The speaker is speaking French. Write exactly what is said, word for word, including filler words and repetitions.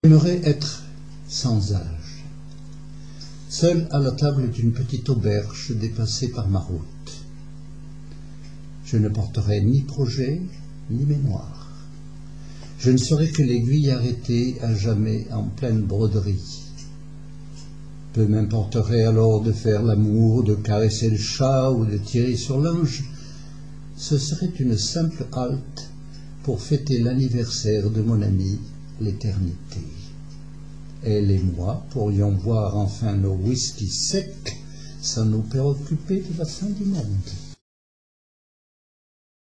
J'aimerais être sans âge, seul à la table d'une petite auberge dépassée par ma route. Je ne porterai ni projet, ni mémoire. Je ne serai que l'aiguille arrêtée à jamais en pleine broderie. Peu m'importerait alors de faire l'amour, de caresser le chat ou de tirer sur l'ange. Ce serait une simple halte pour fêter l'anniversaire de mon ami, l'éternité. Elle et moi pourrions boire enfin nos whisky secs sans nous préoccuper de la fin du monde.